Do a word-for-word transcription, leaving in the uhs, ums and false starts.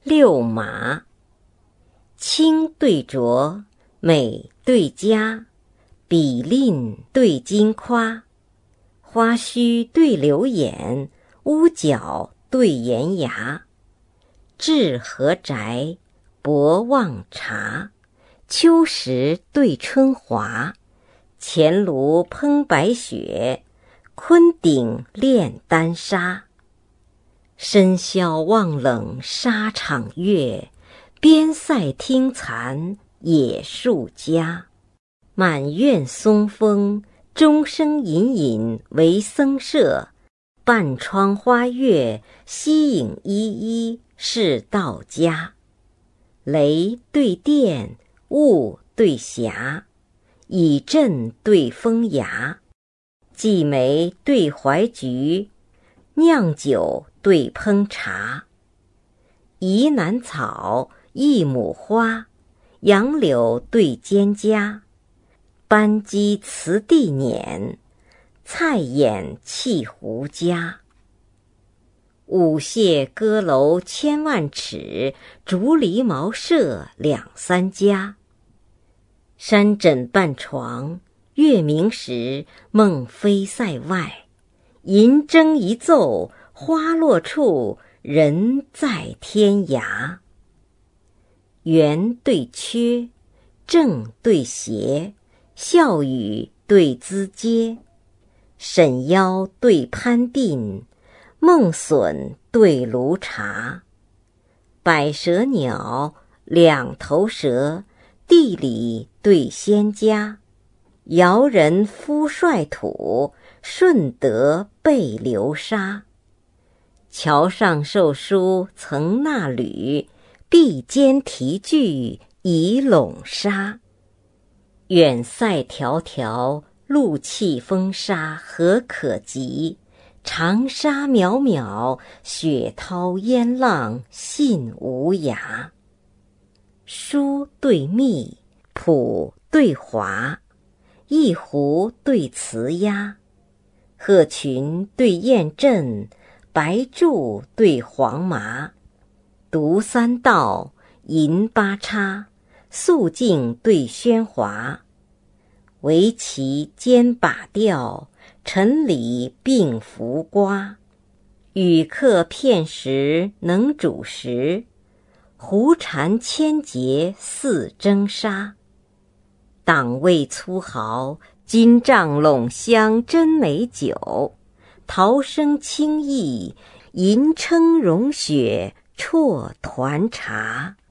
六马。清对浊，美对佳，比吝对金夸，花须对流眼，屋角对檐牙。至和宅，博望察，秋实对春华。前炉烹白雪，昆顶炼丹砂。深宵望冷沙场月，边塞听残野树家。满院松风，钟声隐隐为僧舍，半窗花月，夕影依依是道家。雷对电，雾对霞，以阵对风牙。祭梅对槐菊，酿酒对烹茶。宜南草，一亩花，杨柳对蒹葭。班机辞地辇，菜眼弃胡家。舞榭歌楼千万尺，竹篱茅舍两三家。山枕半床，月明时梦飞塞外。银筝一奏，花落处，人在天涯。圆对缺，正对邪，笑语对咨嗟。沈腰对攀鬓，梦笋对炉茶。百舌鸟，两头蛇，地里对仙家。尧人夫率土，舜德备流沙。桥上授书曾纳履，壁间题句已笼沙。远塞迢迢，路气风沙何可及？长沙渺渺，雪涛烟浪信无涯。疏对密，朴对华，一胡对词鸭。鹤群对雁阵，白柱对黄麻。独三道，银八叉，肃静对喧哗。围棋兼把调，陈李并浮瓜。语客片时能主食，胡蝉千节似蒸沙。党味粗豪，金帐拢香真美酒。桃生清逸，银钲融雪啜团茶。